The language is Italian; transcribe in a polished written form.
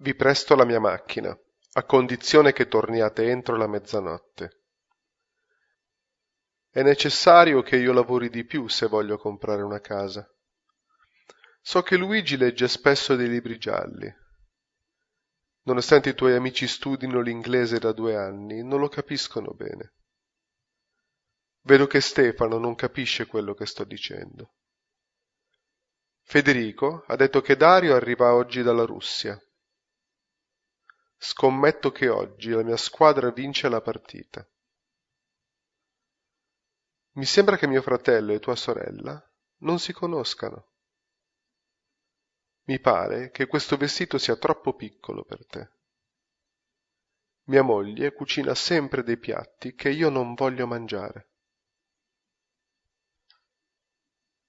Vi presto la mia macchina, a condizione che torniate entro la mezzanotte. È necessario che io lavori di più se voglio comprare una casa. So che Luigi legge spesso dei libri gialli. Nonostante i tuoi amici studino l'inglese da 2 anni, non lo capiscono bene. Vedo che Stefano non capisce quello che sto dicendo. Federico ha detto che Dario arriva oggi dalla Russia. Scommetto che oggi la mia squadra vince la partita. Mi sembra che mio fratello e tua sorella non si conoscano. Mi pare che questo vestito sia troppo piccolo per te. Mia moglie cucina sempre dei piatti che io non voglio mangiare.